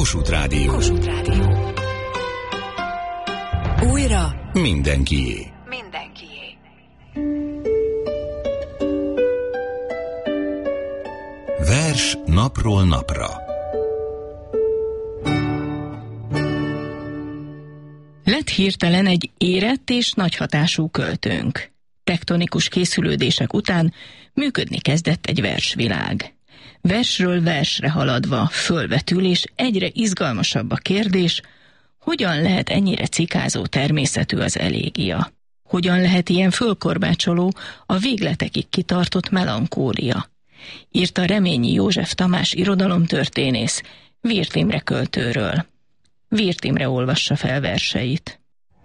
Kossuth Rádió. Kossuth Rádió. Újra mindenkié. Mindenkié. Vers napról napra. Lett hirtelen egy érett és nagy hatású költőnk. Tektonikus készülődések után működni kezdett egy versvilág. Versről versre haladva fölvetül, és egyre izgalmasabb a kérdés, hogyan lehet ennyire cikázó természetű az elégia? Hogyan lehet ilyen fölkorbácsoló, a végletekig kitartott melankólia? Írta Reményi József Tamás irodalomtörténész Wirth Imre költőről. Wirth Imre olvassa fel verseit.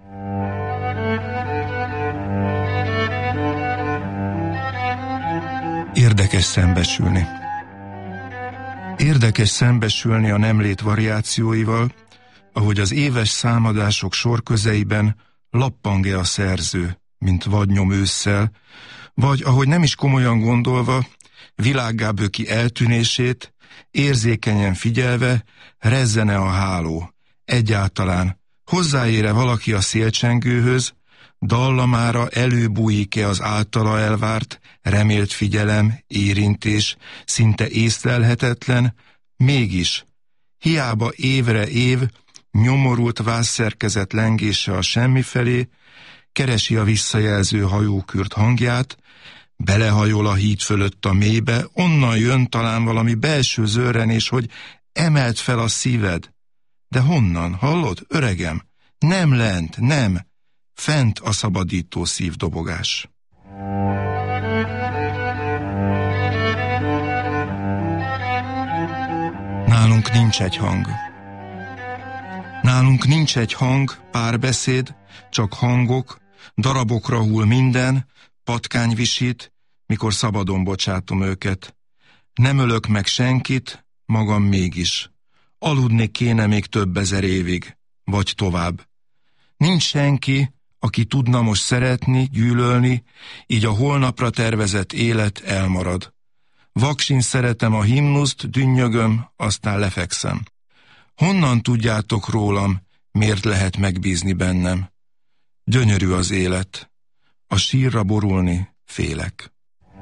Érdekes szembesülni. Érdekes szembesülni a nemlét variációival, ahogy az éves számadások sorközeiben lappang-e a szerző, mint vadnyom ősszel, vagy ahogy nem is komolyan gondolva, világgá böki eltűnését, érzékenyen figyelve, rezzene a háló. Egyáltalán hozzáér-e valaki a szélcsengőhöz, dallamára előbújik-e az általa elvárt, remélt figyelem, érintés, szinte észlelhetetlen, mégis, hiába évre év, nyomorult vázszerkezet lengése a semmi felé, keresi a visszajelző hajókürt hangját, belehajol a híd fölött a mélybe, onnan jön talán valami belső zörrenés, hogy emeld fel a szíved. De honnan, hallod, öregem? Nem lent, nem. Fent a szabadító szívdobogás. Nálunk nincs egy hang. Nálunk nincs egy hang, párbeszéd, csak hangok, darabokra hull minden, patkány visít, mikor szabadon bocsátom őket. Nem ölök meg senkit, magam mégis. Aludni kéne még több ezer évig, vagy tovább. Nincs senki, aki tudna most szeretni, gyűlölni, így a holnapra tervezett élet elmarad. Vaksin szeretem a himnuszt, dünnyögöm, aztán lefekszem. Honnan tudjátok rólam, miért lehet megbízni bennem? Gyönyörű az élet, a sírra borulni félek.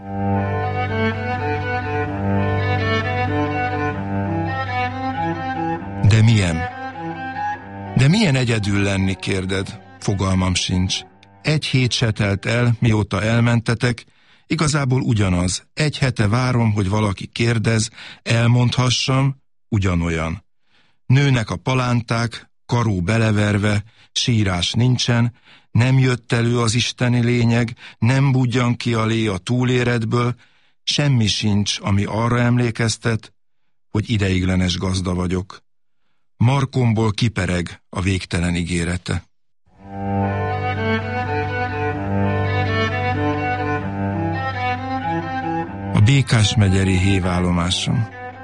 De milyen? De milyen egyedül lenni, kérded? Fogalmam sincs. Egy hét se telt el, mióta elmentetek, igazából ugyanaz. Egy hete várom, hogy valaki kérdez, elmondhassam, ugyanolyan. Nőnek a palánták, karó beleverve, sírás nincsen, nem jött elő az isteni lényeg, nem budjan ki a lé a túléredből, semmi sincs, ami arra emlékeztet, hogy ideiglenes gazda vagyok. Markomból kipereg a végtelen ígérete. A Békásmegyeri hévállomáson.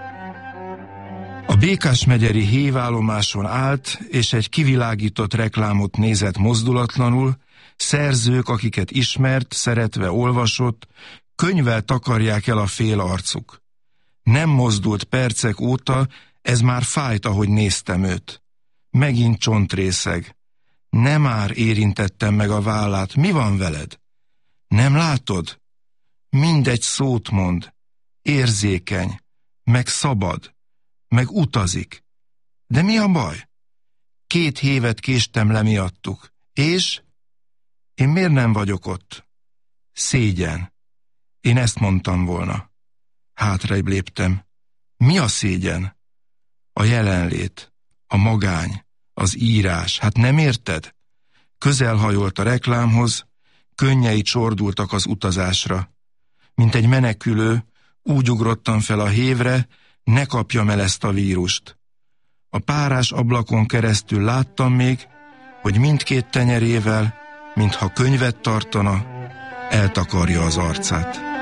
A Békásmegyeri hévállomáson állt, és egy kivilágított reklámot nézett mozdulatlanul, szerzők, akiket ismert, szeretve olvasott, könyvvel takarják el a fél arcuk. Nem mozdult percek óta, ez már fájt, ahogy néztem őt. Megint csontrészeg. Nem már érintettem meg a vállát, mi van veled? Nem látod? Mindegy szót mond, érzékeny, meg szabad, meg utazik. De mi a baj? 2 évet késtem le miattuk. És? Én miért nem vagyok ott? Szégyen. Én ezt mondtam volna. Hátrébb léptem. Mi a szégyen? A jelenlét, a magány, az írás, hát nem érted? Közelhajolt a reklámhoz, könnyei csordultak az utazásra. Mint egy menekülő, úgy ugrottam fel a hévre, ne kapjam el ezt a vírust. A párás ablakon keresztül láttam még, hogy mindkét tenyerével, mintha könyvet tartana, eltakarja az arcát.